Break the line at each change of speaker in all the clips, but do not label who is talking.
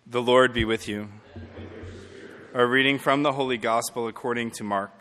The Lord be with you. A reading from the Holy Gospel according to Mark.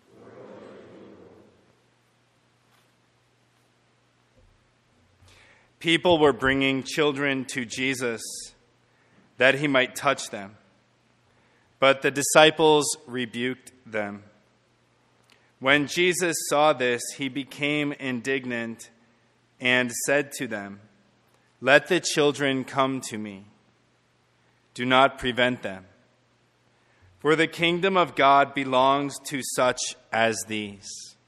People were bringing children to Jesus that he might touch them, but the disciples rebuked them. When Jesus saw this, he became indignant and said to them, "Let the children come to me. Do not prevent them, for the kingdom of God belongs to such as these.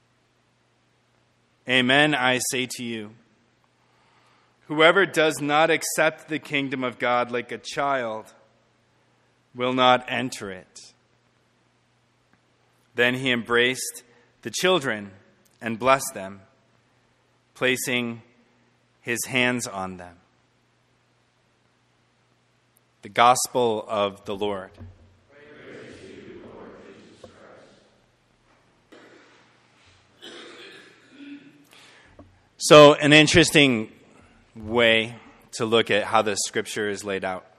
Amen, I say to you, whoever does not accept the kingdom of God like a child will not enter it." Then he embraced the children and blessed them, placing his hands on them. The Gospel of the Lord.
Praise to you, Lord Jesus Christ.
So, an interesting way to look at how the scripture is laid out.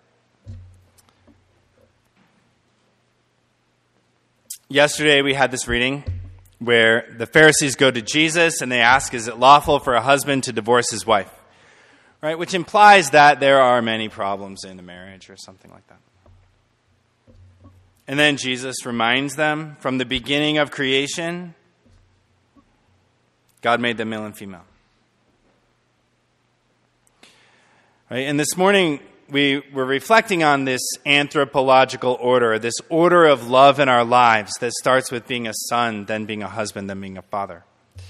Yesterday we had this reading where the Pharisees go to Jesus and they ask, is it lawful for a husband to divorce his wife? Right, which implies that there are many problems in a marriage or something like that. And then Jesus reminds them from the beginning of creation, God made them male and female. Right, and this morning we were reflecting on this anthropological order, this order of love in our lives that starts with being a son, then being a husband, then being a father.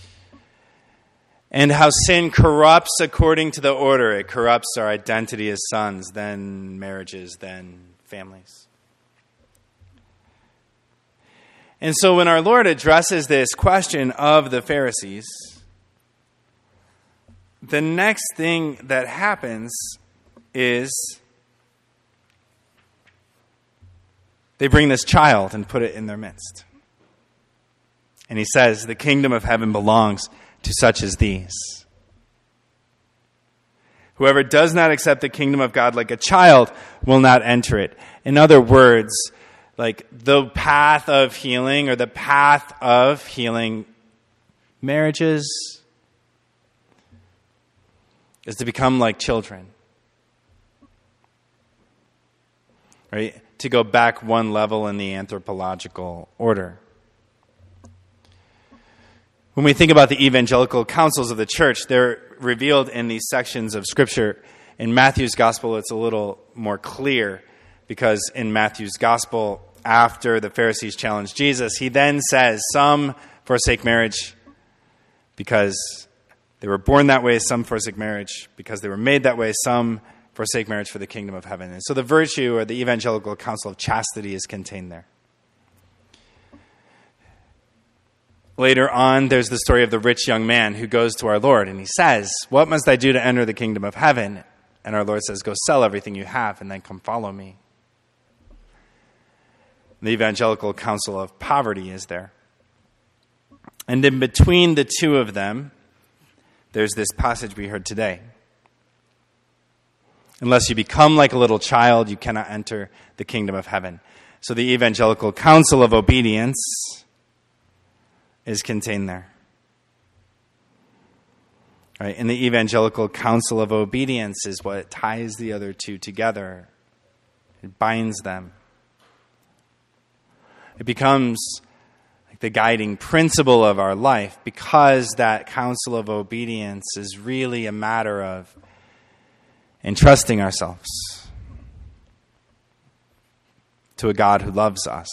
And how sin corrupts according to the order. It corrupts our identity as sons, then marriages, then families. And so when our Lord addresses this question of the Pharisees, the next thing that happens is they bring this child and put it in their midst. And he says, the kingdom of heaven belongs to such as these. Whoever does not accept the kingdom of God like a child will not enter it. In other words, like the path of healing or the path of healing marriages is to become like children. Right? To go back one level in the anthropological order. When we think about the evangelical counsels of the church, they're revealed in these sections of Scripture. In Matthew's Gospel, it's a little more clear because in Matthew's Gospel, after the Pharisees challenge Jesus, he then says, some forsake marriage because they were born that way, some forsake marriage because they were made that way, some forsake marriage for the kingdom of heaven. And so the virtue or the evangelical counsel of chastity is contained there. Later on, there's the story of the rich young man who goes to our Lord and he says, "What must I do to enter the kingdom of heaven?" And our Lord says, "Go sell everything you have and then come follow me." The evangelical counsel of poverty is there. And in between the two of them, there's this passage we heard today. Unless you become like a little child, you cannot enter the kingdom of heaven. So the evangelical counsel of obedience is contained there. Right? And the evangelical counsel of obedience is what ties the other two together. It binds them. It becomes like the guiding principle of our life because that counsel of obedience is really a matter of entrusting ourselves to a God who loves us.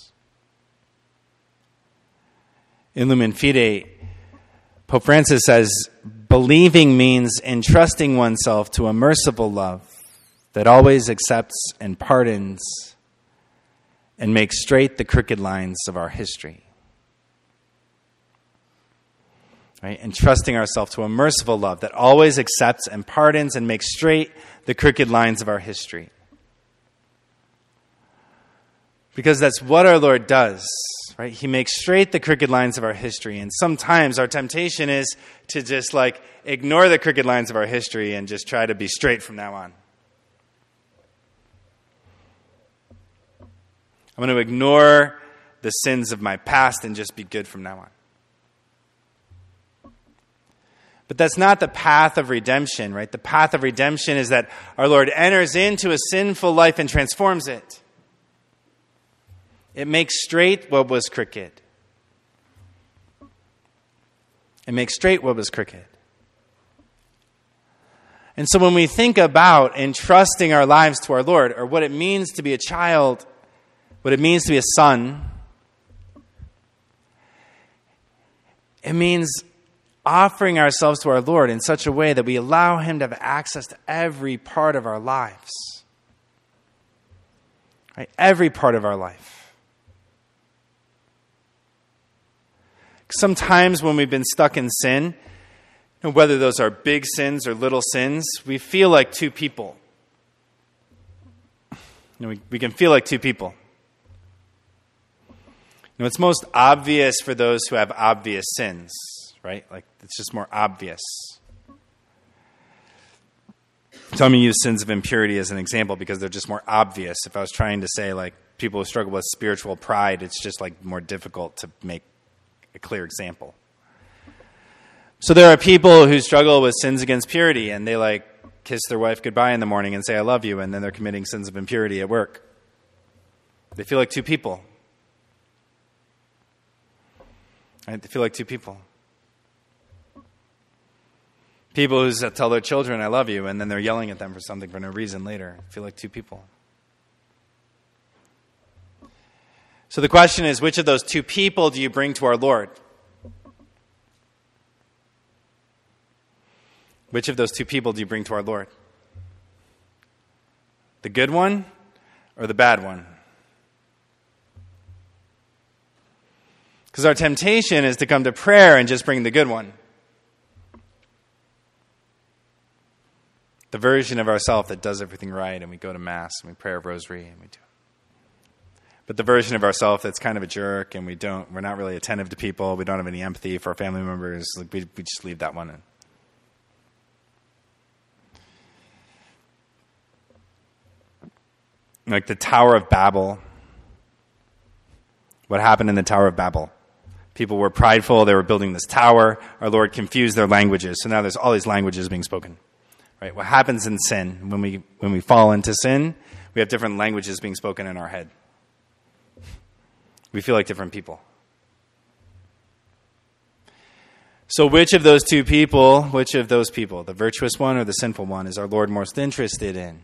In Lumen Fide, Pope Francis says, believing means entrusting oneself to a merciful love that always accepts and pardons and makes straight the crooked lines of our history. Right? Entrusting ourselves to a merciful love that always accepts and pardons and makes straight the crooked lines of our history. Because that's what our Lord does. Right? He makes straight the crooked lines of our history. And sometimes our temptation is to just ignore the crooked lines of our history and just try to be straight from now on. I'm going to ignore the sins of my past and just be good from now on. But that's not the path of redemption, right? The path of redemption is that our Lord enters into a sinful life and transforms it. It makes straight what was crooked. It makes straight what was crooked. And so when we think about entrusting our lives to our Lord, or what it means to be a child, what it means to be a son, it means offering ourselves to our Lord in such a way that we allow Him to have access to every part of our lives. Right? Every part of our life. Sometimes when we've been stuck in sin, whether those are big sins or little sins, we feel like two people. We can feel like two people. It's most obvious for those who have obvious sins, right? Like, it's just more obvious. So I'm going to use sins of impurity as an example because they're just more obvious. If I was trying to say, like, people who struggle with spiritual pride, it's just, like, more difficult to make a clear example. So there are people who struggle with sins against purity, and they, like, kiss their wife goodbye in the morning and say, I love you, and then they're committing sins of impurity at work. They feel like two people. Right? They feel like two people. People who tell their children, I love you, and then they're yelling at them for something for no reason later. Feel like two people. So the question is, which of those two people do you bring to our Lord? Which of those two people do you bring to our Lord? The good one or the bad one? Because our temptation is to come to prayer and just bring the good one. The version of ourselves that does everything right, and we go to Mass, and we pray a rosary, and we do. But the version of ourselves that's kind of a jerk, and we're not really attentive to people, we don't have any empathy for our family members, like we just leave that one in. Like the Tower of Babel. What happened in the Tower of Babel? People were prideful, they were building this tower, our Lord confused their languages, so now there's all these languages being spoken. Right? What happens in sin? When we fall into sin, we have different languages being spoken in our head. We feel like different people. So which of those people, the virtuous one or the sinful one, is our Lord most interested in?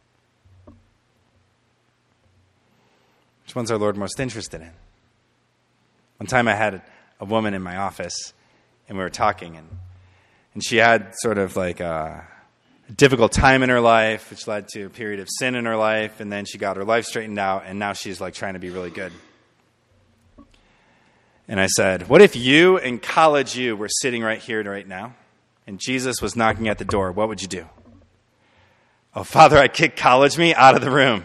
Which one's our Lord most interested in? One time I had a woman in my office, and we were talking, and she had sort of like a difficult time in her life, which led to a period of sin in her life, and then she got her life straightened out, and now she's like trying to be really good. And I said, what if you and college you were sitting right here right now, and Jesus was knocking at the door? What would you do? Oh, Father, I kick college me out of the room.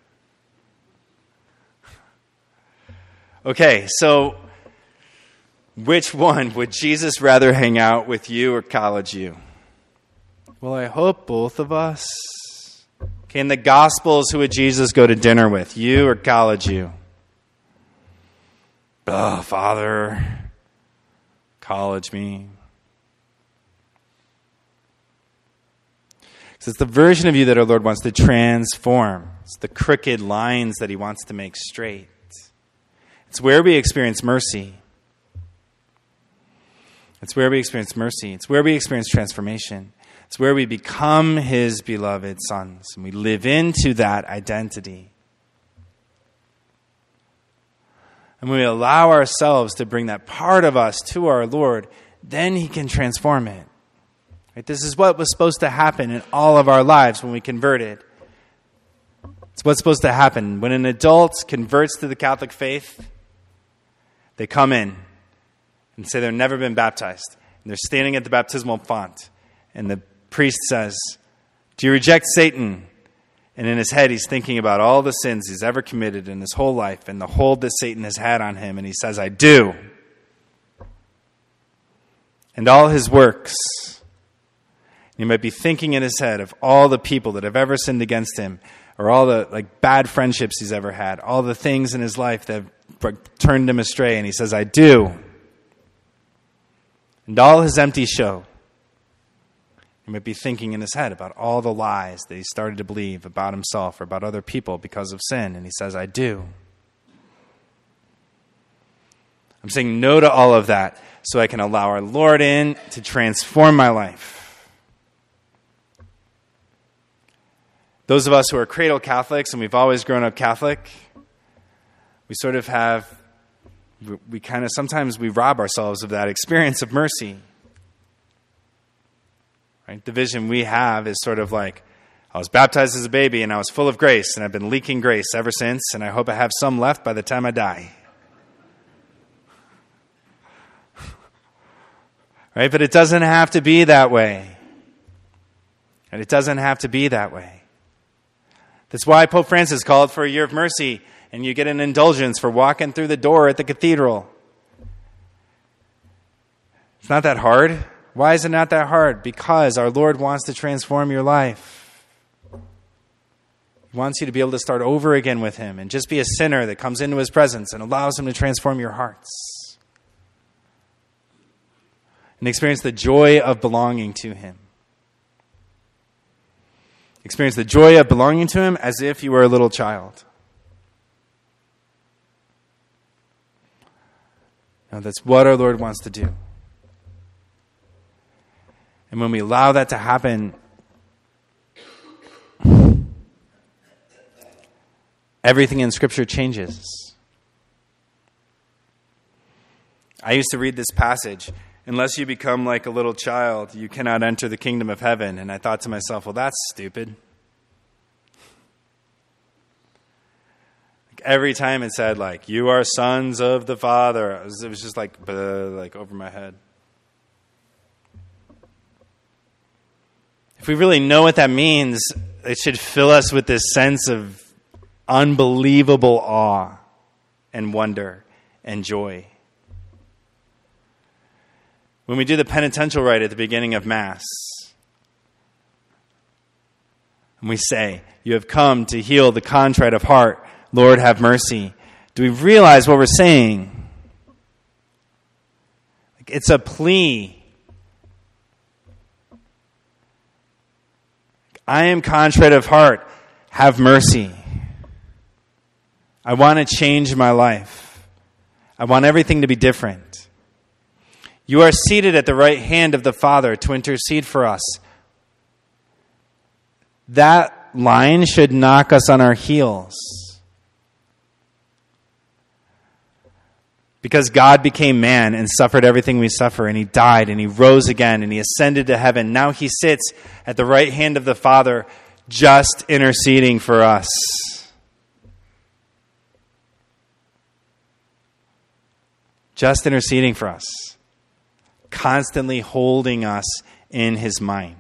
Okay, so which one? Would Jesus rather hang out with you or college you? Well, I hope both of us. Okay, in the Gospels, who would Jesus go to dinner with? You or college you? Oh, Father, college me. So it's the version of you that our Lord wants to transform. It's the crooked lines that He wants to make straight. It's where we experience mercy. It's where we experience mercy. It's where we experience transformation. It's where we become His beloved sons. And we live into that identity. And when we allow ourselves to bring that part of us to our Lord, then He can transform it. Right? This is what was supposed to happen in all of our lives when we converted. It's what's supposed to happen. When an adult converts to the Catholic faith, they come in and say they've never been baptized. And they're standing at the baptismal font. And the priest says, do you reject Satan? And in his head, he's thinking about all the sins he's ever committed in his whole life and the hold that Satan has had on him. And he says, I do. And all his works. He might be thinking in his head of all the people that have ever sinned against him, or all the bad friendships he's ever had, all the things in his life that have turned him astray, and he says, I do. And all his empty show. He might be thinking in his head about all the lies that he started to believe about himself or about other people because of sin, and he says, I do. I'm saying no to all of that so I can allow our Lord in to transform my life. Those of us who are cradle Catholics, and we've always grown up Catholic, we sort of have, sometimes we rob ourselves of that experience of mercy. Right? The vision we have is sort of like, I was baptized as a baby and I was full of grace, and I've been leaking grace ever since, and I hope I have some left by the time I die. Right? But it doesn't have to be that way. And it doesn't have to be that way. That's why Pope Francis called for a year of mercy, and you get an indulgence for walking through the door at the cathedral. It's not that hard. Why is it not that hard? Because our Lord wants to transform your life. He wants you to be able to start over again with him and just be a sinner that comes into his presence and allows him to transform your hearts. And experience the joy of belonging to him. Experience the joy of belonging to him as if you were a little child. Now, that's what our Lord wants to do. And when we allow that to happen, everything in Scripture changes. I used to read this passage, unless you become like a little child, you cannot enter the kingdom of heaven. And I thought to myself, well, that's stupid. Every time it said, you are sons of the Father, it was just like over my head. If we really know what that means, it should fill us with this sense of unbelievable awe and wonder and joy. When we do the penitential rite at the beginning of Mass, and we say, you have come to heal the contrite of heart, Lord, have mercy. Do we realize what we're saying? It's a plea. I am contrite of heart. Have mercy. I want to change my life. I want everything to be different. You are seated at the right hand of the Father to intercede for us. That line should knock us on our heels. Because God became man and suffered everything we suffer, and he died, and he rose again, and he ascended to heaven. Now he sits at the right hand of the Father, just interceding for us. Just interceding for us. Constantly holding us in his mind.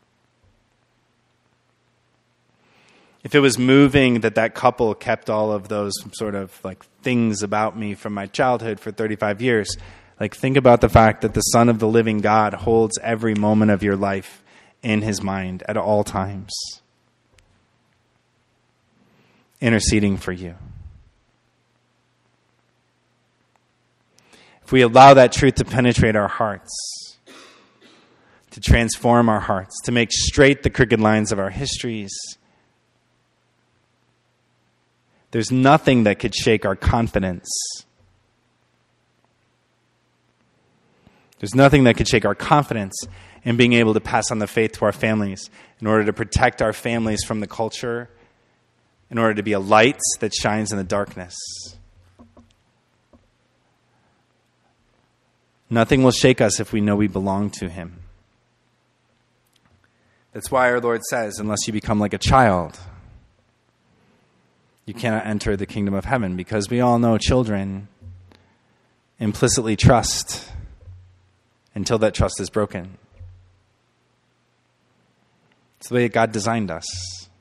If it was moving that couple kept all of those sort of things about me from my childhood for 35 years, think about the fact that the Son of the living God holds every moment of your life in his mind at all times. Interceding for you. If we allow that truth to penetrate our hearts, to transform our hearts, to make straight the crooked lines of our histories, there's nothing that could shake our confidence. There's nothing that could shake our confidence in being able to pass on the faith to our families in order to protect our families from the culture, in order to be a light that shines in the darkness. Nothing will shake us if we know we belong to him. That's why our Lord says, unless you become like a child, you cannot enter the kingdom of heaven, because we all know children implicitly trust until that trust is broken. It's the way God designed us.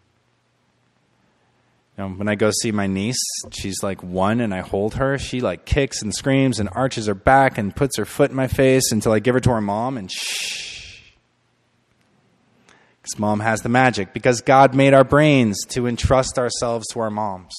When I go see my niece, she's 1 and I hold her. She kicks and screams and arches her back and puts her foot in my face until I give her to her mom and shh. This mom has the magic because God made our brains to entrust ourselves to our moms.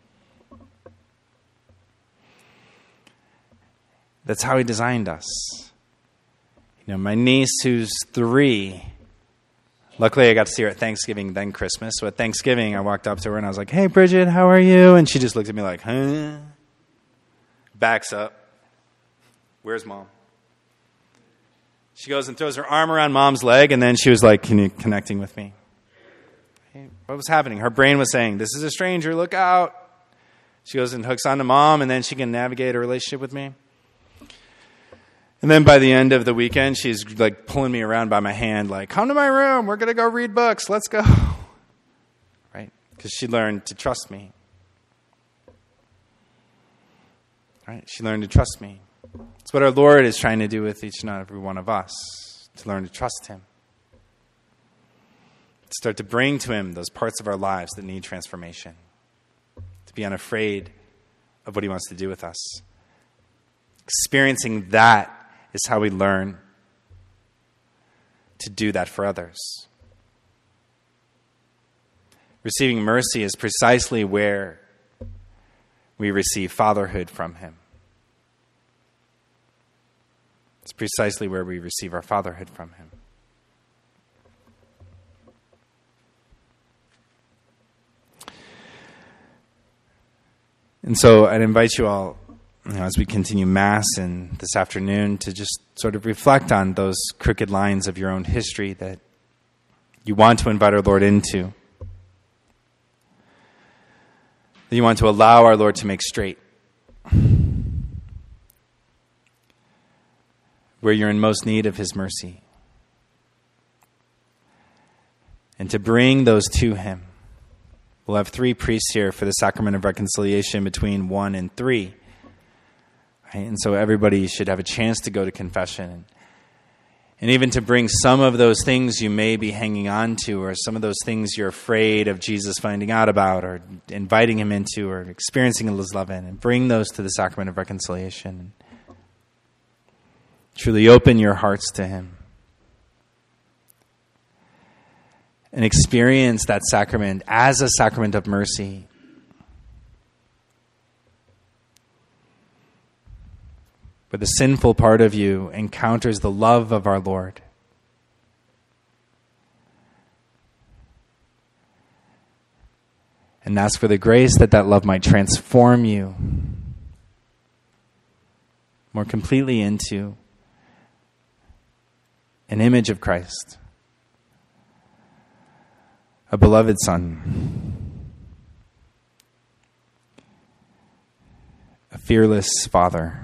That's how he designed us. My niece who's 3, luckily I got to see her at Thanksgiving, then Christmas. So at Thanksgiving, I walked up to her and I was like, "Hey, Bridget, how are you?" And she just looked at me like, "Huh?" Backs up. "Where's Mom?" She goes and throws her arm around Mom's leg, and then she was like connecting with me. What was happening? Her brain was saying, "This is a stranger, look out." She goes and hooks onto Mom, and then she can navigate a relationship with me. And then by the end of the weekend, she's like pulling me around by my hand, like, "Come to my room. We're going to go read books. Let's go." Right? Because she learned to trust me. Right? She learned to trust me. It's what our Lord is trying to do with each and every one of us, to learn to trust him. To start to bring to him those parts of our lives that need transformation. To be unafraid of what he wants to do with us. Experiencing that is how we learn to do that for others. Receiving mercy is precisely where we receive fatherhood from him. It's precisely where we receive our fatherhood from him. And so I'd invite you all, as we continue Mass and this afternoon, to just sort of reflect on those crooked lines of your own history that you want to invite our Lord into. That you want to allow our Lord to make straight. Where you're in most need of his mercy. And to bring those to him. We'll have 3 priests here for the sacrament of reconciliation between 1 and 3. Right? And so everybody should have a chance to go to confession. And even to bring some of those things you may be hanging on to, or some of those things you're afraid of Jesus finding out about, or inviting him into, or experiencing his love in, and bring those to the sacrament of reconciliation. Truly open your hearts to him. And experience that sacrament as a sacrament of mercy. Where the sinful part of you encounters the love of our Lord. And ask for the grace that love might transform you more completely into an image of Christ. A beloved Son. A fearless Father.